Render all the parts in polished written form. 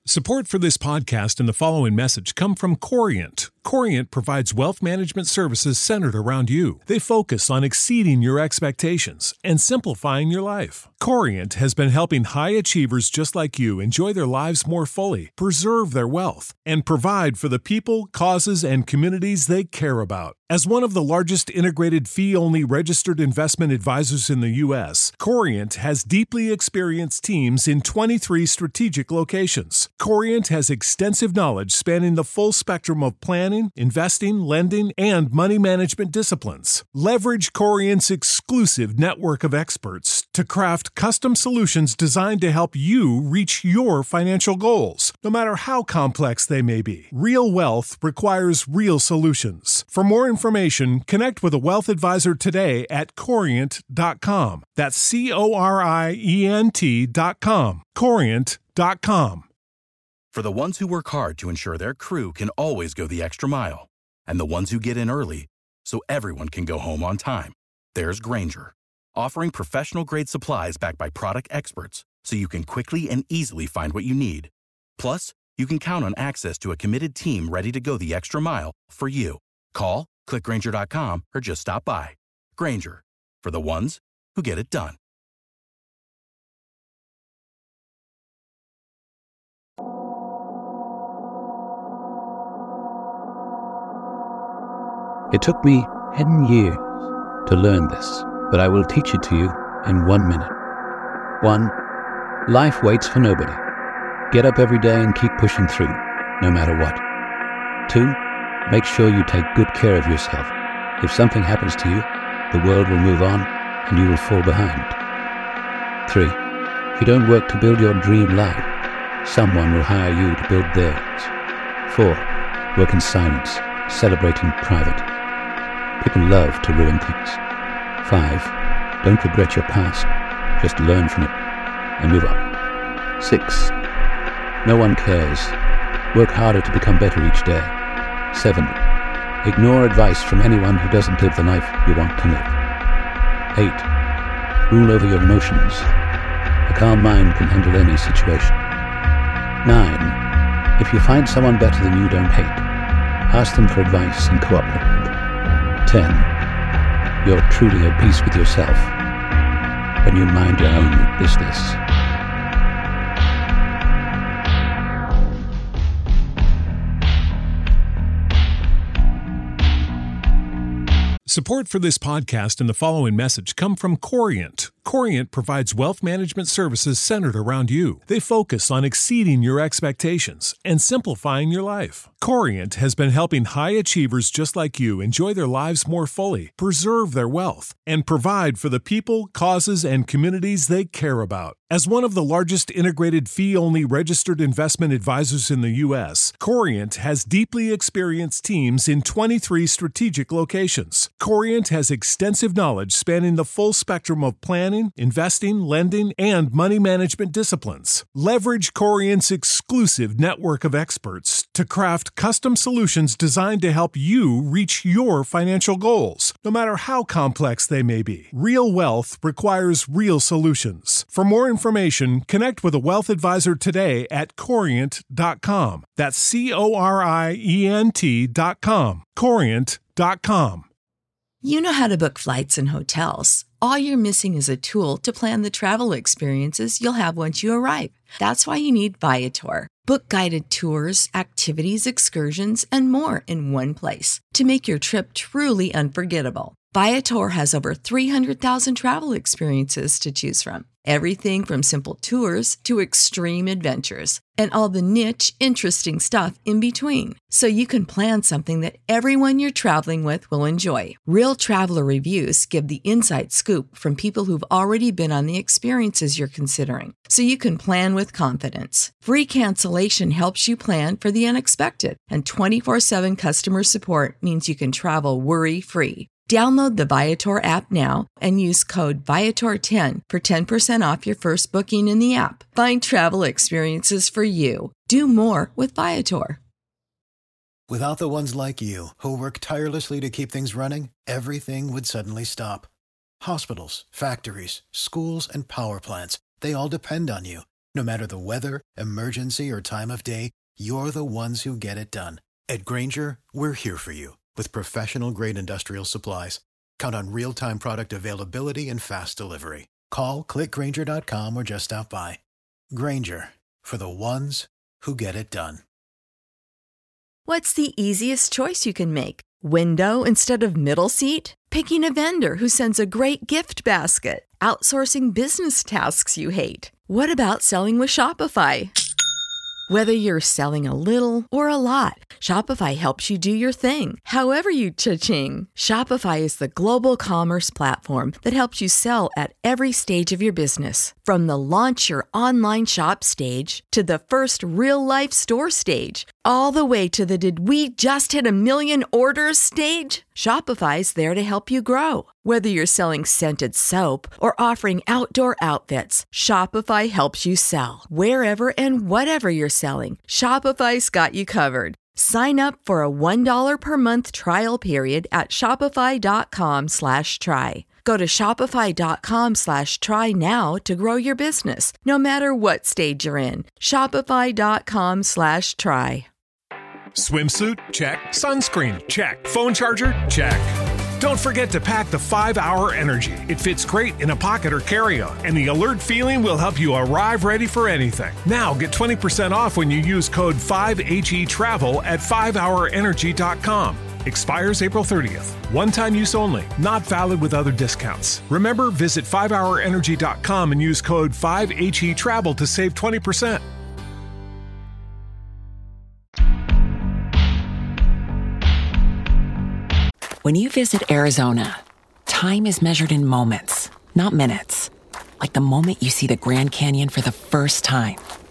Support for this podcast and the following message come from Corient. Corient provides wealth management services centered around you. They focus on exceeding your expectations and simplifying your life. Corient has been helping high achievers just like you enjoy their lives more fully, preserve their wealth, and provide for the people, causes, and communities they care about. As one of the largest integrated fee-only registered investment advisors in the U.S., Corient has deeply experienced teams in 23 strategic locations. Corient has extensive knowledge spanning the full spectrum of planning, investing, lending, and money management disciplines. Leverage Corient's exclusive network of experts to craft custom solutions designed to help you reach your financial goals, no matter how complex they may be. Real wealth requires real solutions. For more information, connect with a wealth advisor today at Corient.com. That's Corient.com. Corient.com. For the ones who work hard to ensure their crew can always go the extra mile, and the ones who get in early so everyone can go home on time, there's Grainger, offering professional-grade supplies backed by product experts so you can quickly and easily find what you need. Plus, you can count on access to a committed team ready to go the extra mile for you. Call, click Grainger.com, or just stop by. Grainger, for the ones who get it done. It took me 10 years to learn this, but I will teach it to you in 1 minute. 1. Life waits for nobody. Get up every day and keep pushing through, no matter what. 2. Make sure you take good care of yourself. If something happens to you, the world will move on and you will fall behind. 3. If you don't work to build your dream life, someone will hire you to build theirs. 4. Work in silence, celebrate in private. People love to ruin things. 5. Don't regret your past. Just learn from it and move on. 6. No one cares. Work harder to become better each day. 7. Ignore advice from anyone who doesn't live the life you want to live. 8. Rule over your emotions. A calm mind can handle any situation. 9. If you find someone better than you, don't hate. Ask them for advice and cooperate with them. 10. You're truly at peace with yourself when you mind your own business. Support for this podcast and the following message come from Corient. Corient provides wealth management services centered around you. They focus on exceeding your expectations and simplifying your life. Corient has been helping high achievers just like you enjoy their lives more fully, preserve their wealth, and provide for the people, causes, and communities they care about. As one of the largest integrated fee-only registered investment advisors in the U.S., Corient has deeply experienced teams in 23 strategic locations. Corient has extensive knowledge spanning the full spectrum of planning, investing, lending, and money management disciplines. Leverage Corient's exclusive network of experts to craft custom solutions designed to help you reach your financial goals, no matter how complex they may be. Real wealth requires real solutions. For more information, connect with a wealth advisor today at Corient.com. That's Corient.com. Corient.com. You know how to book flights and hotels. All you're missing is a tool to plan the travel experiences you'll have once you arrive. That's why you need Viator. Book guided tours, activities, excursions, and more in one place to make your trip truly unforgettable. Viator has over 300,000 travel experiences to choose from. Everything from simple tours to extreme adventures and all the niche, interesting stuff in between. So you can plan something that everyone you're traveling with will enjoy. Real traveler reviews give the inside scoop from people who've already been on the experiences you're considering. So you can plan with confidence. Free cancellation helps you plan for the unexpected. And 24/7 customer support means you can travel worry-free. Download the Viator app now and use code Viator10 for 10% off your first booking in the app. Find travel experiences for you. Do more with Viator. Without the ones like you, who work tirelessly to keep things running, everything would suddenly stop. Hospitals, factories, schools, and power plants, they all depend on you. No matter the weather, emergency, or time of day, you're the ones who get it done. At Grainger, we're here for you with professional-grade industrial supplies. Count on real-time product availability and fast delivery. Call, clickgrainger.com, or just stop by. Grainger, for the ones who get it done. What's the easiest choice you can make? Window instead of middle seat? Picking a vendor who sends a great gift basket? Outsourcing business tasks you hate? What about selling with Shopify? Whether you're selling a little or a lot, Shopify helps you do your thing, however you cha-ching. Shopify is the global commerce platform that helps you sell at every stage of your business. From the launch your online shop stage to the first real-life store stage, all the way to the did we just hit 1 million orders stage. Shopify's there to help you grow. Whether you're selling scented soap or offering outdoor outfits, Shopify helps you sell. Wherever and whatever you're selling, Shopify's got you covered. Sign up for a $1 per month trial period at shopify.com/try. Go to shopify.com/try now to grow your business, no matter what stage you're in. Shopify.com/try. Swimsuit? Check. Sunscreen? Check. Phone charger? Check. Don't forget to pack the 5-Hour Energy. It fits great in a pocket or carry-on, and the alert feeling will help you arrive ready for anything. Now get 20% off when you use code 5HETRAVEL at 5hourenergy.com. Expires April 30th. One-time use only. Not valid with other discounts. Remember, visit 5hourenergy.com and use code 5HETRAVEL to save 20%. When you visit Arizona, time is measured in moments, not minutes. Like the moment you see the Grand Canyon for the first time.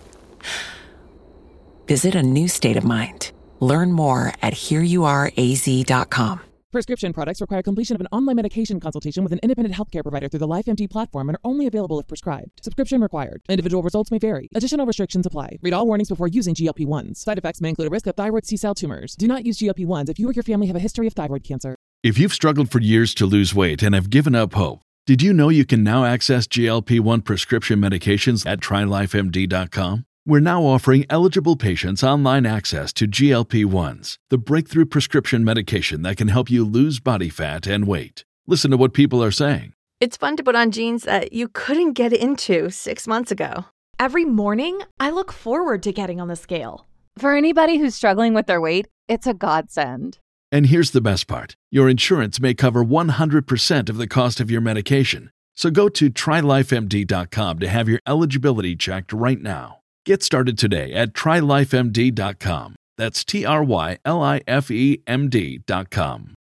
Visit a new state of mind. Learn more at hereyouareaz.com. Prescription products require completion of an online medication consultation with an independent healthcare provider through the LifeMD platform and are only available if prescribed. Subscription required. Individual results may vary. Additional restrictions apply. Read all warnings before using GLP-1s. Side effects may include a risk of thyroid C-cell tumors. Do not use GLP-1s if you or your family have a history of thyroid cancer. If you've struggled for years to lose weight and have given up hope, did you know you can now access GLP-1 prescription medications at TryLifeMD.com? We're now offering eligible patients online access to GLP-1s, the breakthrough prescription medication that can help you lose body fat and weight. Listen to what people are saying. It's fun to put on jeans that you couldn't get into 6 months ago. Every morning, I look forward to getting on the scale. For anybody who's struggling with their weight, it's a godsend. And here's the best part. Your insurance may cover 100% of the cost of your medication. So go to TryLifeMD.com to have your eligibility checked right now. Get started today at TryLifeMD.com. That's TryLifeMD.com.